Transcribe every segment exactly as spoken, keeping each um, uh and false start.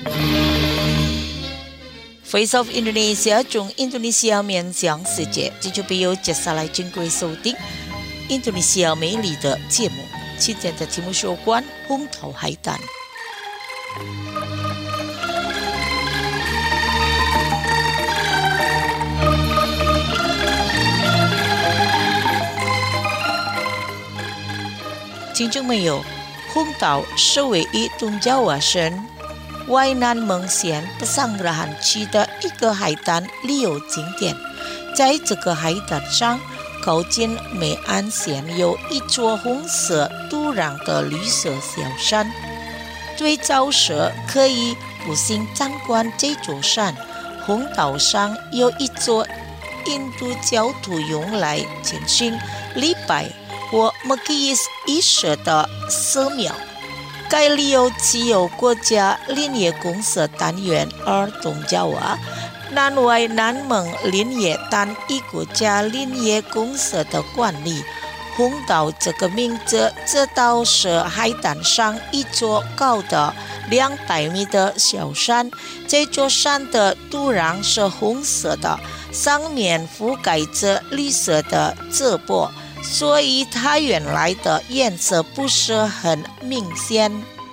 Face of Indonesia 从印度尼西亚面向世界，这就必有接下来珍贵收听印度尼西亚美丽的节目。今天的题目是有关红头海胆。听众朋友，红岛是位于东爪哇省外南蒙县pesanggrahan区的一个海滩旅游景点。在这个海滩上，靠近美安县有一座红色土壤的绿色小山。最早时可以步行参观这座山。红岛上有一座印度教徒用来进行礼拜或摩基仪式的寺庙。该旅游既有国家林业公社单元而东爪哇南外南蒙林业单一国家林业公社的管理。红岛这个名字这倒是海滩上一座高的两百米的小山。这座山的土壤是红色的，上面覆盖着绿色的褶皱，所以它原来的颜色不是很明显。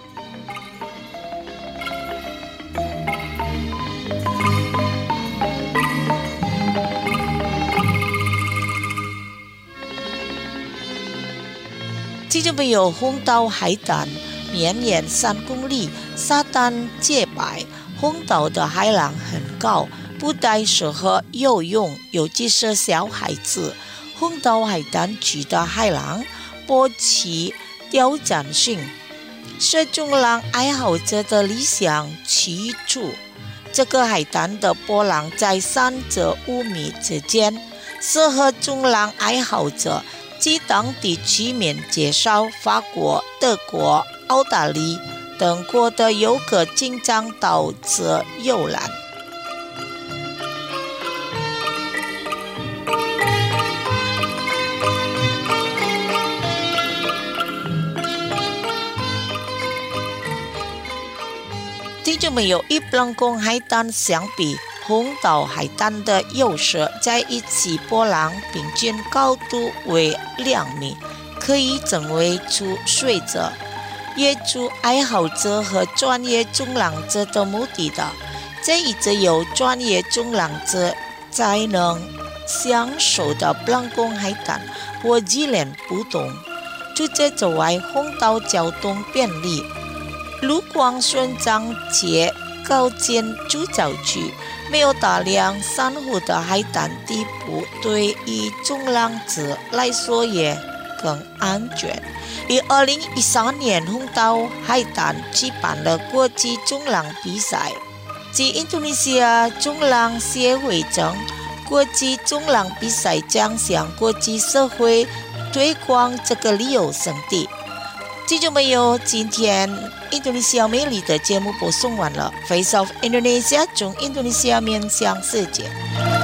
听众朋友，红岛海滩绵延三公里，沙滩洁白，红岛的海浪很高，不太适合游泳，尤其是小孩子。红岛海滩区的海浪波起挑战性，是冲浪爱好者的理想去处。这个海滩的波浪在三至五米之间，适合冲浪爱好者。据当地居民介绍，法国、德国、澳大利亚等国的游客经常到此游览。听众朋友，与布公海滩相比，红岛海滩的优势在一起波浪平均高度为两米，可以成为初学者、业主爱好者和专业冲浪者的目的的。这一只有专业冲浪者才能享受的布公海滩和基连不同。除此之外，红岛交通便利，路光顺畅且靠近主角区，没有大量珊瑚的海滩地部，对于冲浪者来说也更安全。于二零一三年，红岛海滩举办了国际冲浪比赛。自印度尼西亚冲浪协会称，国际冲浪比赛将向国际社会推广这个旅游胜地。听众朋友，今天印度尼西亚美丽的节目播送完了。Face of Indonesia 从印度尼西亚面向世界。